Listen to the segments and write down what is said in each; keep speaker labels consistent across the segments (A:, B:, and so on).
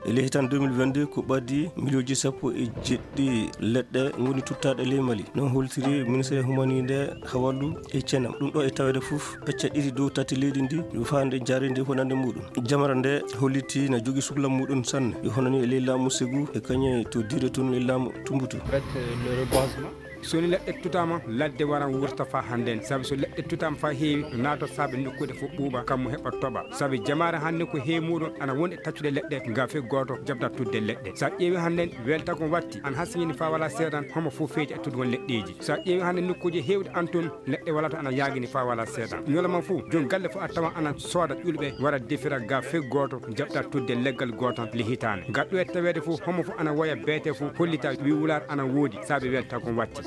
A: e ley hitan 2022 ko ɓaddi milioji sappo e jeɗɗi leɗɗe goni tuttaɗe ley Mali non holtiri ministére humanide hawallu e cenam ɗum ɗo e tawede foof pecce ɗiɗi dow tati leydi ndi yo fande jaridi honande muɗum jamara nde holliti na jogui suklam muɗum sanne yo honani e ley laamu Ségou e kañe to dire toon e laamu Tombouctou.
B: Le reboisement soni leɗɗe tutama ladde waran wurta fa handen saabi so leɗɗe tutama fa heewi naato saabe nokkude fof ɓuuɓa kammo heɓa toɓa saabi jamare hande ko heewi muɗum ana woni taccude leɗɗe gafe goto jabda tudde leɗɗe sa ƴeewi handen welta ko watti an hasiyini fa wala seedan homo fof feeti e tudgol leɗɗeji sa ƴeewi hande nokkuji hewde antun leɗɗe wala to ana yagini fa wala seedan ñolama fou joni galle fof a tawa ana sooda ƴulɓe wara defira gafe goto jabda tudde leggal goto li hitane gaɗɗo e tawede fof homo fof ana woya beete fof hollita wi wular ana woodi saabi welta ko watti.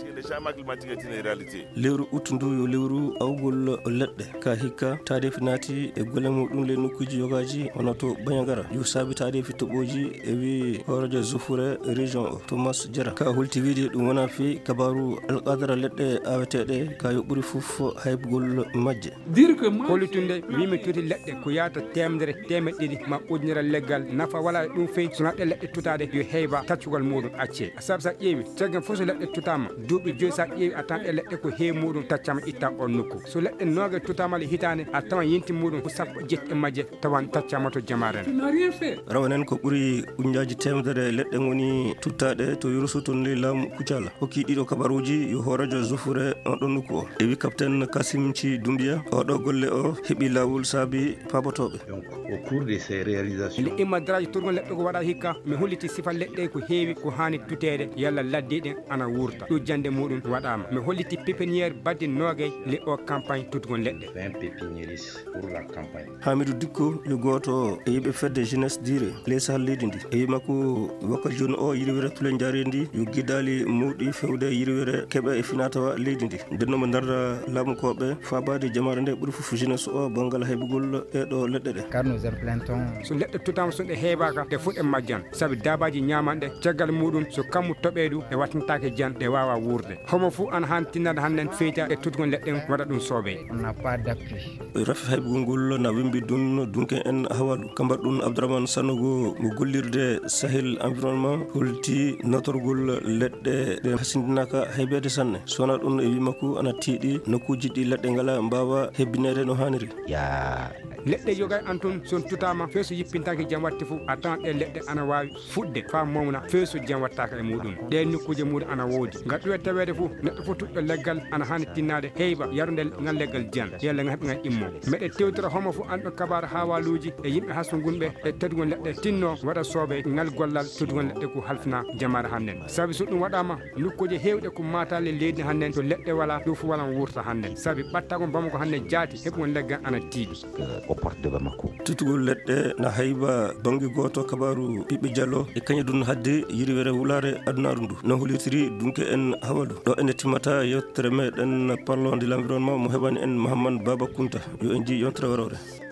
A: lewru août ndu yo lewru awgol leɗɗe ka hikka tadefi naati e golle muɗum le nokkuji yogaji hono to Bandiagara yo saabi tadefi toɓoji e wi horojo Zofure région o Thomas Diarra ka holti wiide ɗum wona fi kabaru alqadara leɗɗe aweteɗe ka yo ɓuuri foof haybugol majje
B: hollitunde wimi tuti leɗɗe ko yata temedere temeɗɗiɗi ma ujunere leggal nafa wala ɗum feyi sona ɗe leɗɗe tutade yo heyba taccugol muɗum acce saabi sa ƴeewi caggal fof so leɗɗe tutama duuɓi joyi sa ƴeewi a tan ɗe leɗɗe ko heewi muɗum taccama itta on nokku so leɗɗe noga tutama hitane a tawan yinti muɗum ko sappo jetti e majje tawan taccama to jamaren
A: rawanen ko ɓuuri uñaji temedere leɗɗe goni tuttaɗe to Youroussou toon ley laamu Koutiala hokki ɗiɗo kabaruji yo horadio Zofure on ɗon nokku o e wi capitaine Kassim Thie Doumbia oɗo golle o heeɓi lawol saabi pabotoɓe.
C: Au cours de ces réalisations
B: le immadraji tourgol leɗɗe ko waɗa hikka mi holliti sifa leɗɗe ko heewi ko hani tutede yalla laddiɗe ana wurta ɗo jande muɗum waɗama mi holliti pépiniére badde nogay le o campagne tutgol leɗɗe
C: 20 pépiniéristes pour la campagne.
A: Hamidou Dicko yo goto e yiɓe fedde jeunesse dire ley sahal leydi ndi e wima ko wakkati joni o yirwere Tulen Jarendi yo guidali mawɗi fewde yirwere keeɓa e finatawa leydi ndi nden nomo darda laamukoɓe fabade jamare nde ɓuuri foof jeunesse o banggal haybugol ɗeɗo leɗɗe ɗe.
D: car nous implantons
B: so leɗɗe tutama so ɗe heeɓaka ɗe fuɗɗe majjan saabi dabaji ñamanɗe caggal muɗum so kammu toɓeɗu ɗe wattintake jan ɗe wawa wurde homo fou ana han tinnade hannden feeta e tutgol leɗɗen waɗa ɗum soobe.
D: on n'a pas d'appui.
A: rafi haybugol ngol na wimbi dun dunken en hawalu kambar ɗum Abdourahmane Sanogo mo gollirde Sahel environnement holti notorgol leɗɗe ɗe hasindinaka haybede sanne sowona ɗum e wimakko ana tiiɗi nokkuji ɗi leɗɗe ngala mbawa hebbinede no hanniri.
B: leɗɗe yogay antun son tutama few so yippintaki jam watti fof a tawan ɗe leɗɗe ana wawi fuɗde fa mawna few so jam wattaka e muɗum ɗe nokkuje muɗum ana woodi gaɗɗo e tawede fof neɗɗo fof tuɗɗo leggal ana hani tinnade heyba yarude ngal leggal jan yalla ngal heɓe ngal immo meɗe tewtira homo fof anɗo kabar hawaluji e yimɓe hassogunɓe e tedgol leɗɗe tinno waɗa soobe ngal gollal tedgol leɗɗe ko halfina jamare hannden saabi so ɗum waɗama nokkuje hewɗe ko matale leydi hannden to leɗɗe wala ɗo fof walan wurta hannden saabi ɓattako Bamako hannden jaati heɓugol leggal ana tiiɗi
C: Au port de Bamako.
A: tutugol leɗɗe na hayba bangi goto kabaru ɓiɓɓe diallo e kañum ɗum hadde yiriwere wulare adunaru ndu no holitiri dunke en hawalu ɗo ene timmata yettere meɗen parlon de l'environnement mo heɓani en Mouhammad Baba Kounta yo en ji yontere warore.